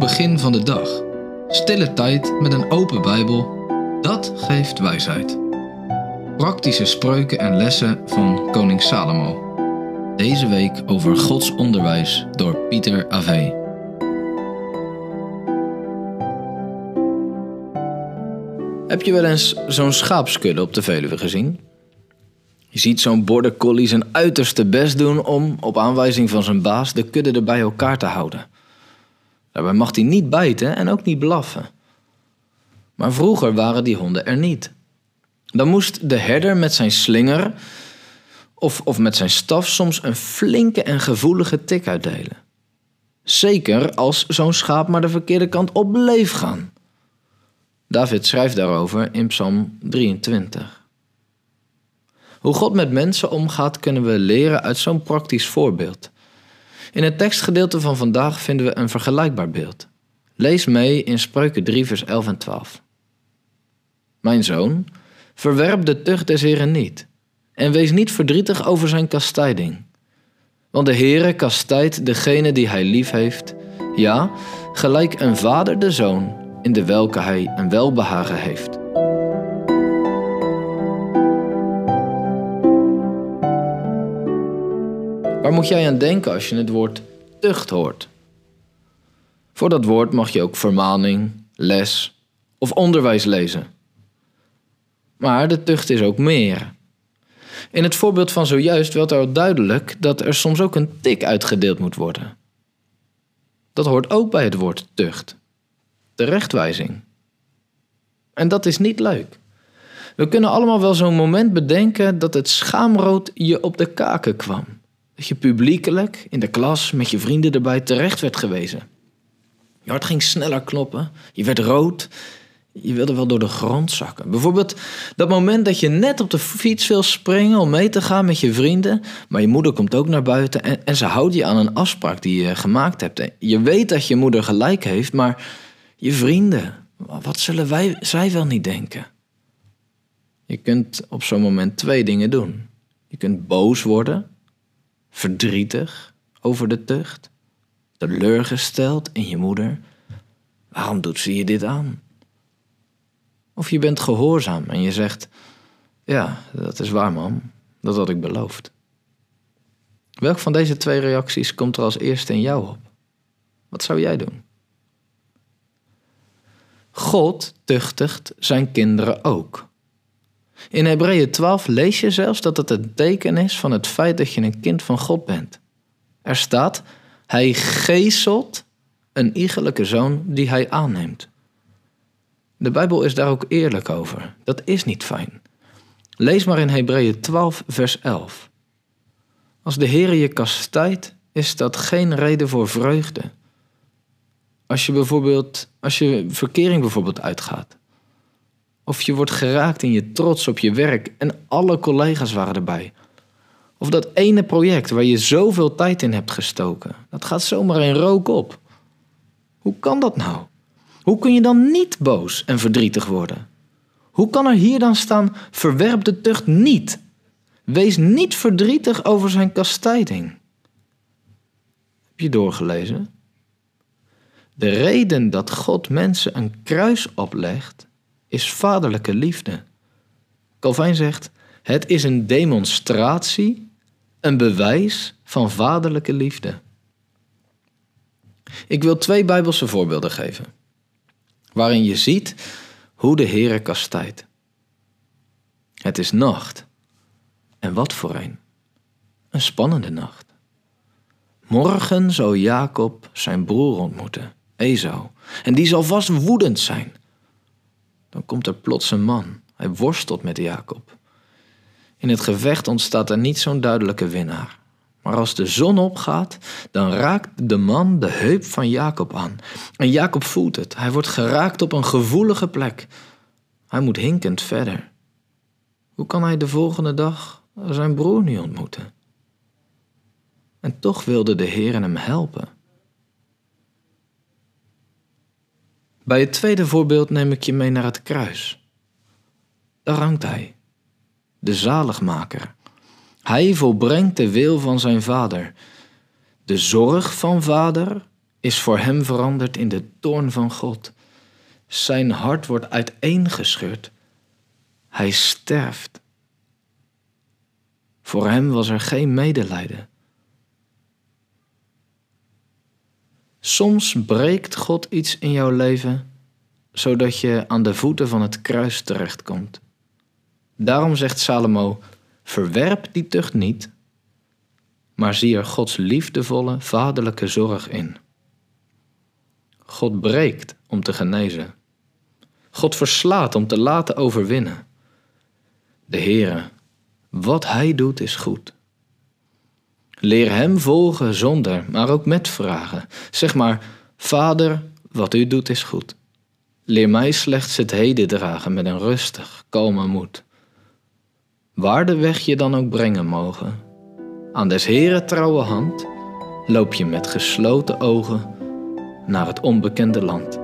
begin van de dag. Stille tijd met een open Bijbel, dat geeft wijsheid. Praktische spreuken en lessen van koning Salomo. Deze week over Gods onderwijs door Pieter A.V. Heb je wel eens zo'n schaapskudde op de Veluwe gezien? Je ziet zo'n border collie zijn uiterste best doen om, op aanwijzing van zijn baas, de kudde er bij elkaar te houden. Daarbij mag hij niet bijten en ook niet blaffen. Maar vroeger waren die honden er niet. Dan moest de herder met zijn slinger of met zijn staf soms een flinke en gevoelige tik uitdelen. Zeker als zo'n schaap maar de verkeerde kant op bleef gaan. David schrijft daarover in Psalm 23. Hoe God met mensen omgaat kunnen we leren uit zo'n praktisch voorbeeld. In het tekstgedeelte van vandaag vinden we een vergelijkbaar beeld. Lees mee in Spreuken 3 vers 11 en 12. Mijn zoon, verwerp de tucht des Heren niet en wees niet verdrietig over zijn kastijding. Want de Heere kastijdt degene die hij lief heeft, ja, gelijk een vader de zoon, in de welke hij een welbehagen heeft. Waar moet jij aan denken als je het woord tucht hoort? Voor dat woord mag je ook vermaning, les of onderwijs lezen. Maar de tucht is ook meer. In het voorbeeld van zojuist werd al duidelijk dat er soms ook een tik uitgedeeld moet worden. Dat hoort ook bij het woord tucht. Terechtwijzing. En dat is niet leuk. We kunnen allemaal wel zo'n moment bedenken dat het schaamrood je op de kaken kwam. Dat je publiekelijk in de klas met je vrienden erbij terecht werd gewezen. Je hart ging sneller kloppen, je werd rood, je wilde wel door de grond zakken. Bijvoorbeeld dat moment dat je net op de fiets wil springen om mee te gaan met je vrienden, maar je moeder komt ook naar buiten en ze houdt je aan een afspraak die je gemaakt hebt. Je weet dat je moeder gelijk heeft, maar je vrienden, wat zullen zij wel niet denken? Je kunt op zo'n moment 2 dingen doen. Je kunt boos worden, verdrietig over de tucht, teleurgesteld in je moeder. Waarom doet ze je dit aan? Of je bent gehoorzaam en je zegt, ja, dat is waar, mam, dat had ik beloofd. Welk van deze 2 reacties komt er als eerste in jou op? Wat zou jij doen? God tuchtigt zijn kinderen ook. In Hebreeën 12 lees je zelfs dat het een teken is van het feit dat je een kind van God bent. Er staat, hij geeselt een iegelijke zoon die hij aanneemt. De Bijbel is daar ook eerlijk over. Dat is niet fijn. Lees maar in Hebreeën 12 vers 11. Als de Heere je kastijdt, is dat geen reden voor vreugde. Als je verkering bijvoorbeeld uitgaat. Of je wordt geraakt in je trots op je werk en alle collega's waren erbij. Of dat ene project waar je zoveel tijd in hebt gestoken. Dat gaat zomaar in rook op. Hoe kan dat nou? Hoe kun je dan niet boos en verdrietig worden? Hoe kan er hier dan staan, verwerp de tucht niet? Wees niet verdrietig over zijn kastijding. Heb je doorgelezen? De reden dat God mensen een kruis oplegt, is vaderlijke liefde. Calvijn zegt, het is een demonstratie, een bewijs van vaderlijke liefde. Ik wil 2 Bijbelse voorbeelden geven, waarin je ziet hoe de Heere kastijdt. Het is nacht. En wat voor een? Een spannende nacht. Morgen zal Jacob zijn broer ontmoeten, Esau, en die zal vast woedend zijn. Dan komt er plots een man. Hij worstelt met Jacob. In het gevecht ontstaat er niet zo'n duidelijke winnaar. Maar als de zon opgaat, dan raakt de man de heup van Jacob aan. En Jacob voelt het. Hij wordt geraakt op een gevoelige plek. Hij moet hinkend verder. Hoe kan hij de volgende dag zijn broer niet ontmoeten? En toch wilde de Heer hem helpen. Bij het tweede voorbeeld neem ik je mee naar het kruis. Daar hangt hij, de zaligmaker. Hij volbrengt de wil van zijn vader. De zorg van vader is voor hem veranderd in de toorn van God. Zijn hart wordt uiteengescheurd. Hij sterft. Voor hem was er geen medelijden. Soms breekt God iets in jouw leven, zodat je aan de voeten van het kruis terechtkomt. Daarom zegt Salomo, verwerp die tucht niet, maar zie er Gods liefdevolle, vaderlijke zorg in. God breekt om te genezen. God verslaat om te laten overwinnen. De Heere, wat Hij doet is goed. Leer Hem volgen zonder, maar ook met vragen. Zeg maar, Vader, wat U doet is goed. Leer mij slechts het heden dragen met een rustig, kalme moed. Waar de weg je dan ook brengen mogen, aan des Heeren trouwe hand loop je met gesloten ogen naar het onbekende land.